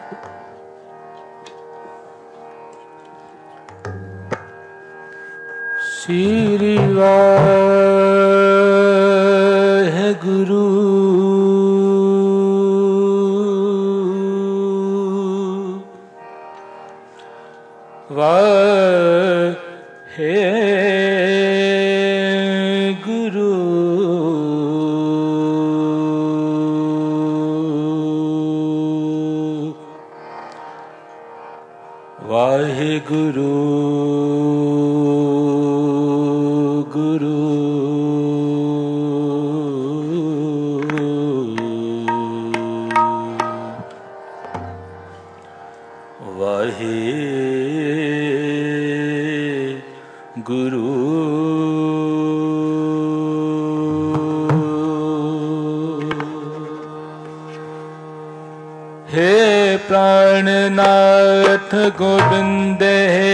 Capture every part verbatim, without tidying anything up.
श्री वाहेगुरु वाहेगुरु वाहेगुरु गुरु वाहे गुरु हे प्राणनाथ गोविंद हे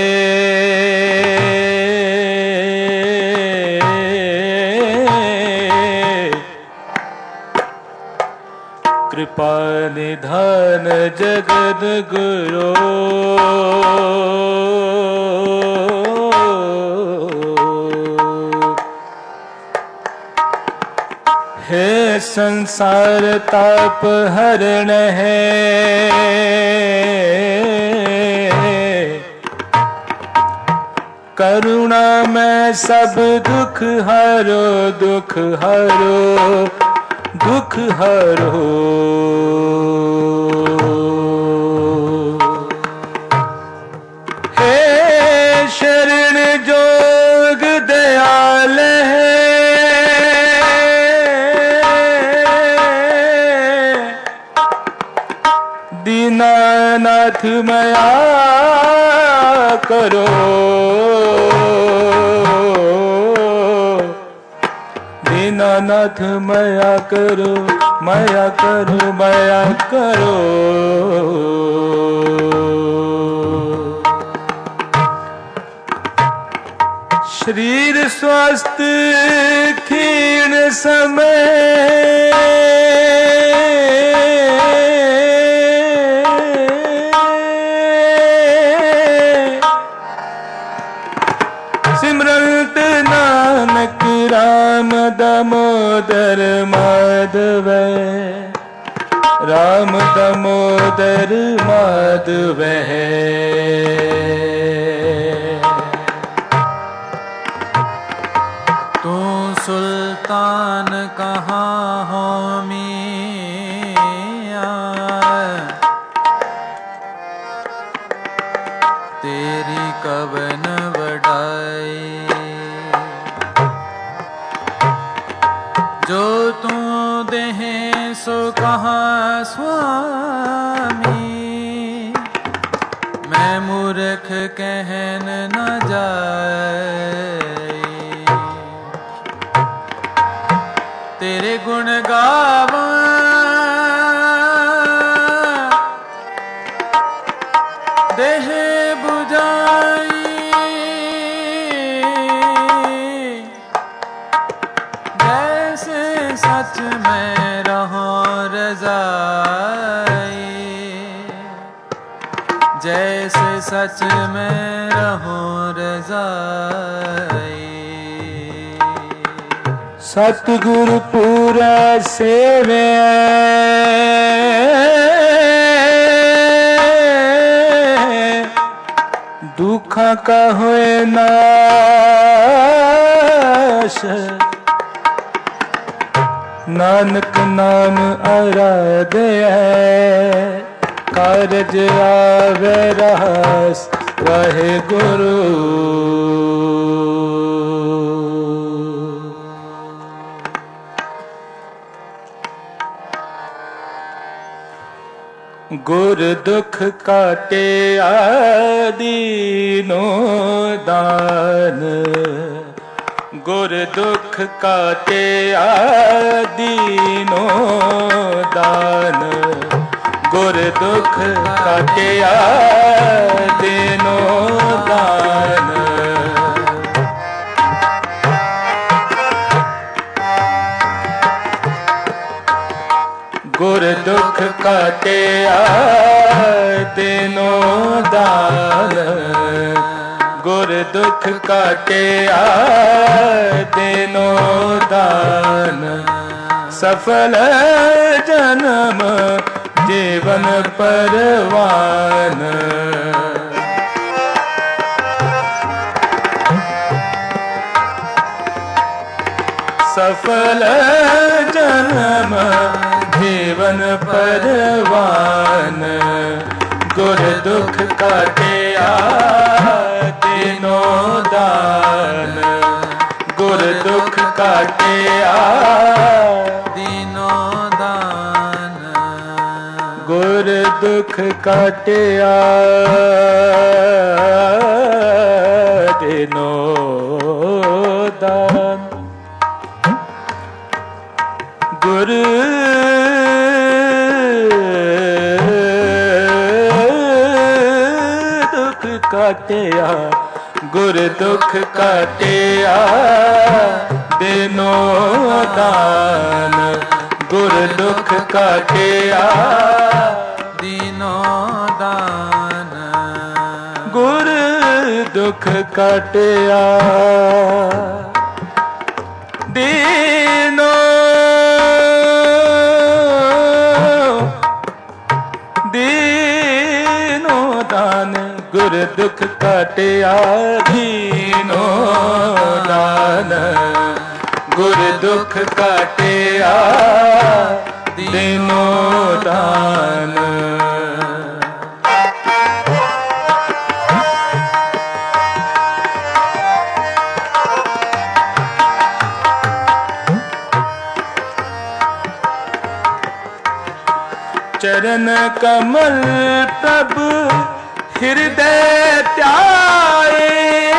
कृपा निधान जगद गुरु हे संसार ताप हरण है करुणा में सब दुख हरो दुख हरो दुख हरो हे शरण जोग दयाल है दीनानाथ मया करो दीनानाथ मया करो मया करो मया करो शरीर स्वस्थ क्षीण समय सिमरत नानक राम दामोदर माधव राम दामोदर माधव तू सुल्तान कहाँ हो मियां तेरी कवन वडाई जो तू देहे सो कहाँ स्वामी मैं मूर्ख कहन न जाए तेरे गुण गावा देह बुझाई जैसे सच में रहो रज़ाई जैसे सच में रहो रज़ाई सतगुरु पूरा सेवे दुखा का होए नाश नानक नाम आराधे कारज आवे रहस वाहे गुरु गुर दुख काटे आदीनो दान गुर दुख काटे आदीनो दान गुर दुख काटे आदीनो दान गुर दुख काटिया दीनो दान, गुर दुख काटिया दीनो दान, सफल जन्म जीवन परवान। सफल जन्म जीवन परवान, गुर दुख काटिया दीनो दान, गुर दुख काटिया दीनो दान, गुर दुख काटिया दीनो दान। गुर दुख काटिया, गुर दुख काटिया दीनो दान, गुर दुख काटिया दीनो दान, गुर दुख काटिया दीनो दीनो दान, गुर दुख काटिया दीनो दान, गुर दुख काटिया दीनो दान। चरण कमल प्रभु हृदय त्याए,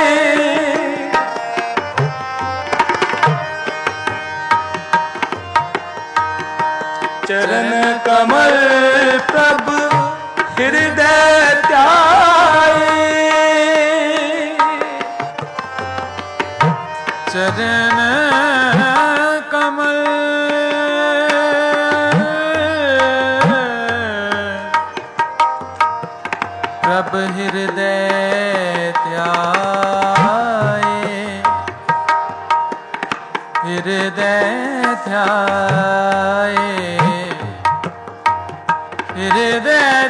चरण कमल प्रभु हृदय त्याए, चरण कमल प्रभ हृदय त्याए, हृदय ध्याए, हृदय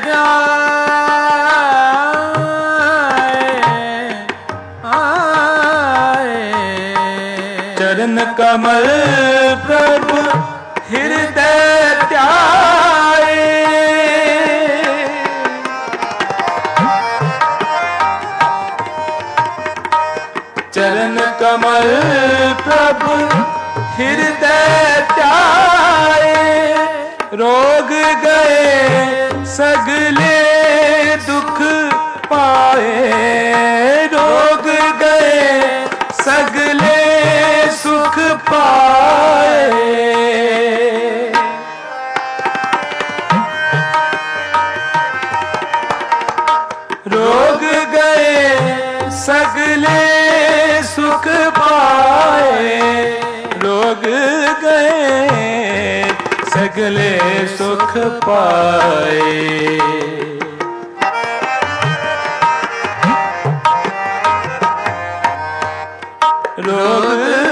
ध्याए आए। चरण कमल प्रभु हृदय त्याए, चरण कमल प्रभु हृदय त्याए, रोग गए सगले दुख पाए, रोग गए सगले सुख पाए, रोग गए सगले सुख पाए, रोग गए सगले सुख पाए। रोग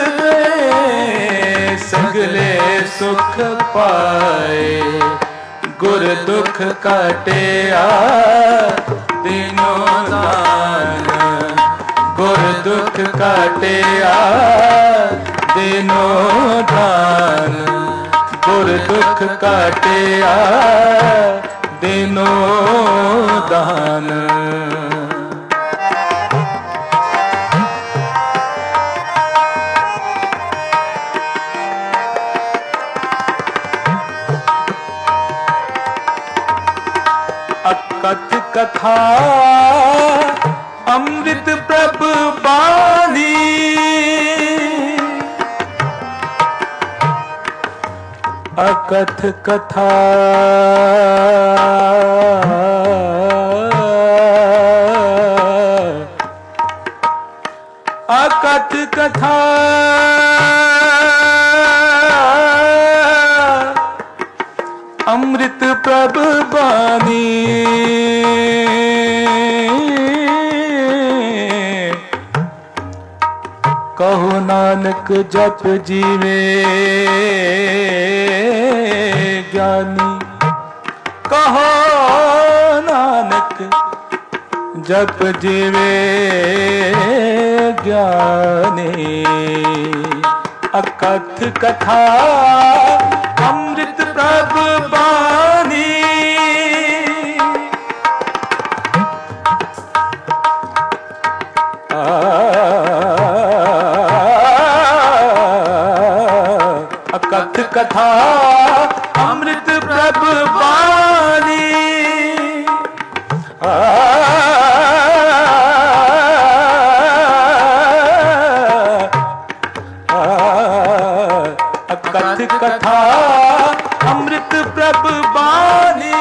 गए सगले सुख पाए, गुर दुख काटिया दीनो दान, गुर दुख काटिया दीनो दान, गुर दुख काटिया दीनो दान। अकथ कथा अमृत प्रभु बानी, अकथ कथा अकथ कथा अमृत बानी। कहो नानक जप जीवे ज्ञानी। कहो नानक जप जीवे ज्ञानी। अकथ कथा अमृत प्रभ बानी। अकथ कथा अमृत प्रभ बानी। अकथ कथा अमृत प्रभ बानी।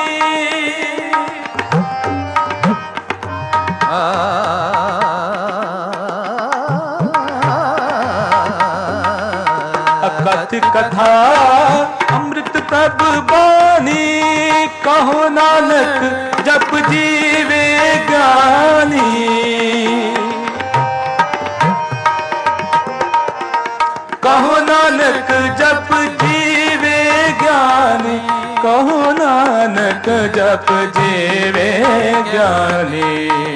अकथ कथा अमृत प्रभ बानी। कहो नानक जप जीवे ज्ञानी। कहो नानक जप जीवे ज्ञानी। कहो नानक जप जीवे ज्ञानी।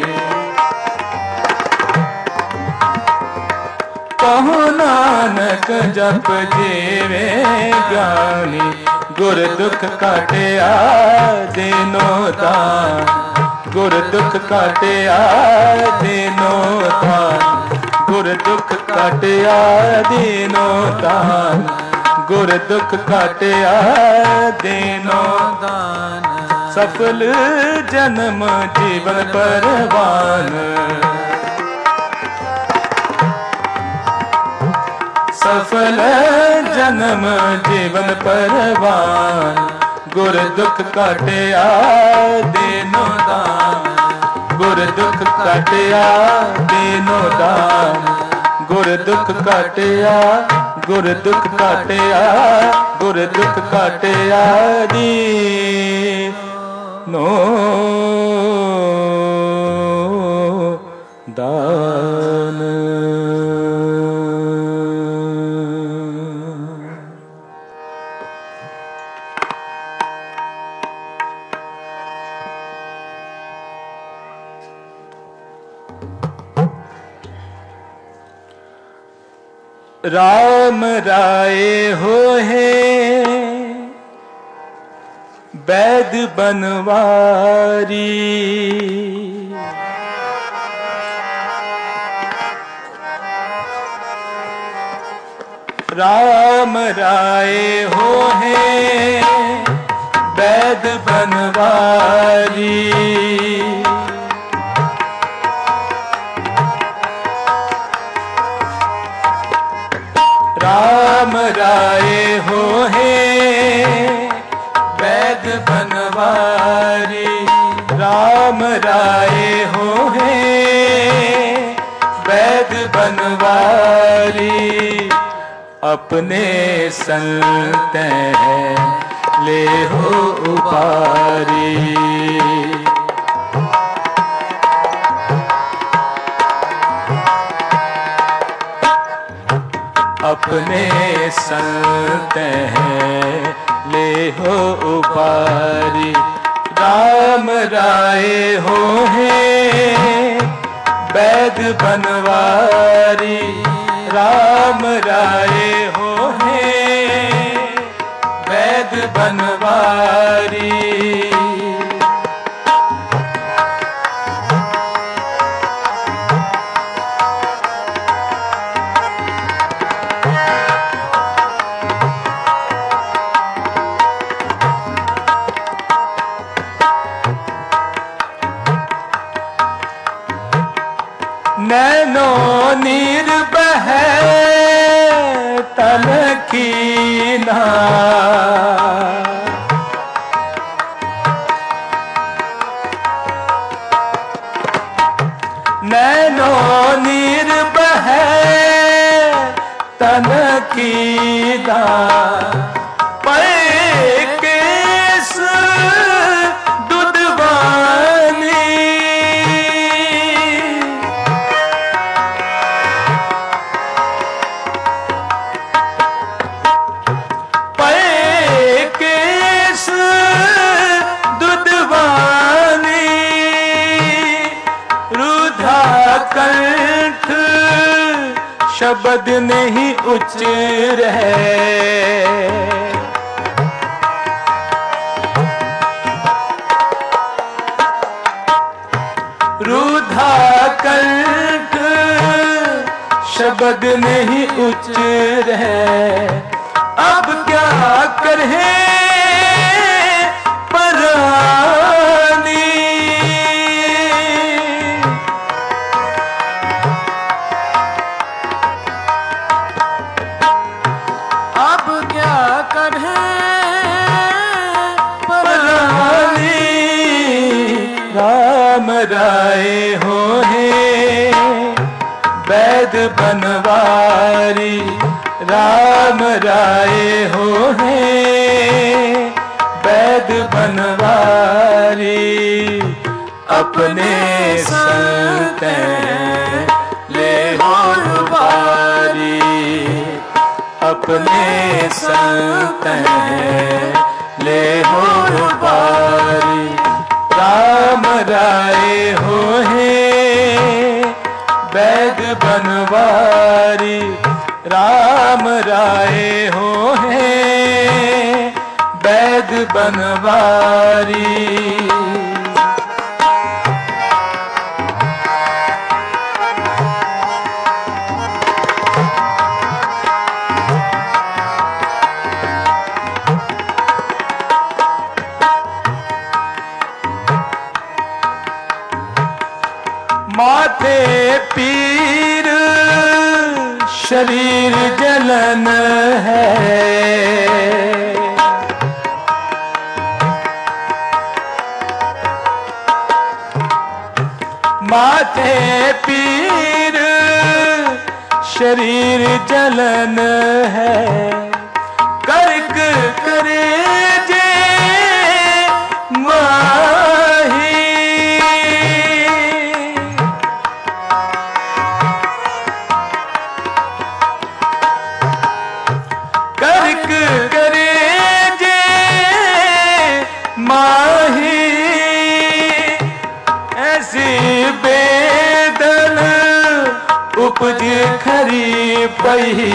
कहो नानक जप जीवे ज्ञानी। गुर दुख काटिया दीनो दान। गुर दुख काटिया दीनो दान। गुर दुख काटिया दीनो दान। गुर दुख काटिया दीनो दान। सफल जन्म जीवन परवान। सफल जन्म जीवन परवान। गुर दुख काटिया दीनो दान। गुर दुख काटिया दीनो दान। गुर दुख काटिया गुर दुख काटिया गुर दुख काटिया दीनो दान। राम राय हो है वैद बनवारी। राम राय हो है वैद बनवारी। राम राय हो है वैद बनवारी। राम राय हो है वैद बनवारी। अपने संत है ले हो उपारी। अपने संत हैं ले हो उपारी। राम राय हो है वैद बनवारी। राम राय हो है वैद बनवारी। नैनो नीर बहे तन कीना। नैनो नीर बहे तन कीना। पर केस शब्द नहीं उच्चरे। रूधा कंठ शब्द नहीं उच्चरे। अब क्या करे परानी, अब क्या करे परानी। राम राय हो हे वैद बनवारी, राम राय हो हे वैद बनवारी। अपने संत ले हो बारी, अपने संत ले हो बारी। राम राय हो हे वैद बनवारी, राम राय हो हे वैद बनवारी। माथे पीर शरीर जलन है, माथे पीर शरीर जलन है। कर्क करे जे माही, कर्क करे जे माही। ऐसी बेदन उपज खरी पही,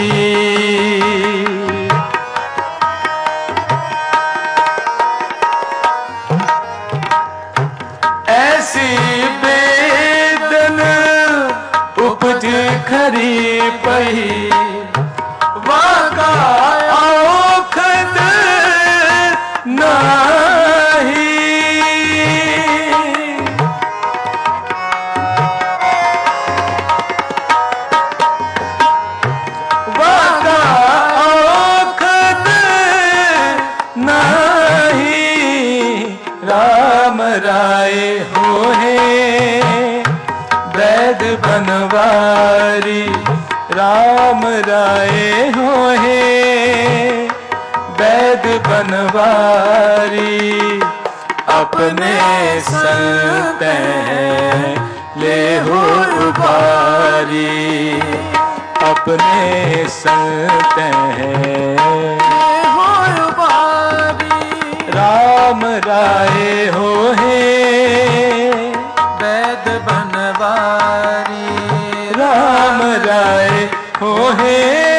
ऐसी बेदन उपज खरी पही। वाका औखद नाही, वाका औखद नाही। राम राय हो हे वैद बनवारी, राम राय हो हे वैद बनवारी। अपने संत ले हो बारी, अपने संत हो बारी। राम राय हो हे वैद बनवारी, राम राय हो हे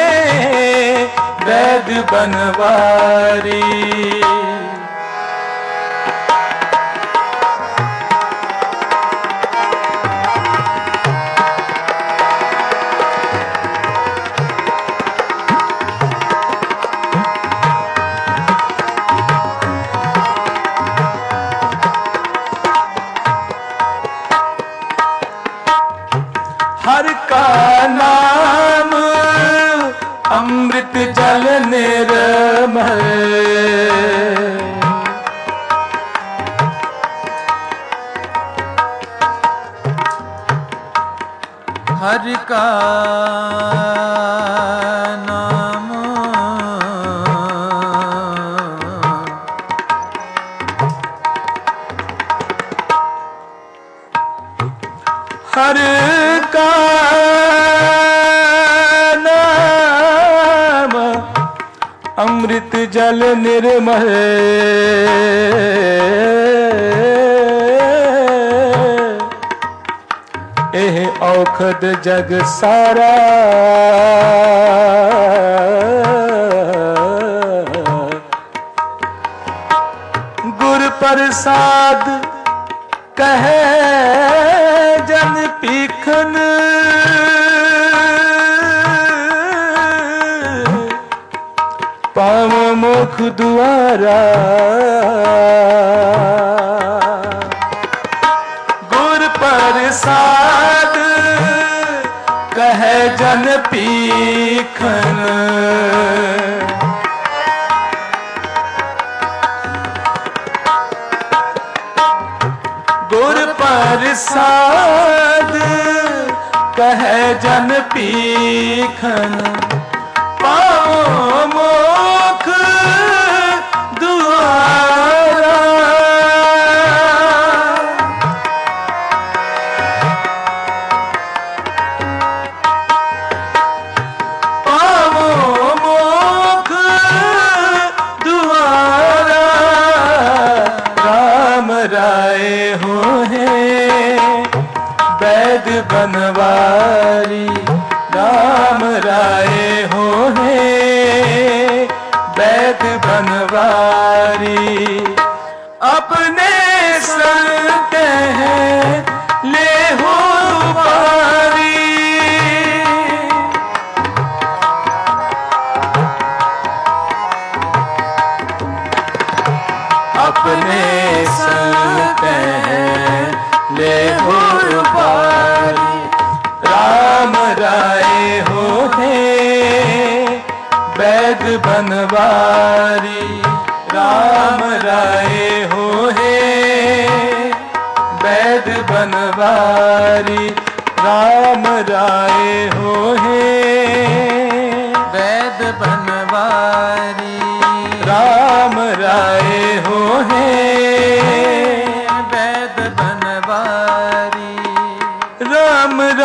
वैद बनवारी। हर का नाम अमृत जल निर्मल, हर का नाम हर का नाम अमृत जल निर्मल। एह औखद जग सारा। गुर प्रसाद कहे जन पीखन, पाव मुख द्वारा। गुर प्रसाद कहे जन पीखन, गुर प्रसाद कहे जन पीखन, पाओ मोख द्वारा। पाओ मोख द्वारा। राम राय हो वैद बनवारी, राम राय हो वैद बनवारी। अपने संग हैं ले हो पारी, अपने संग हैं ले हो पारी। राम राय हो वैद बनवारी, राम राय हो वैद बनवारी। राम राय हो वैद बनवारी।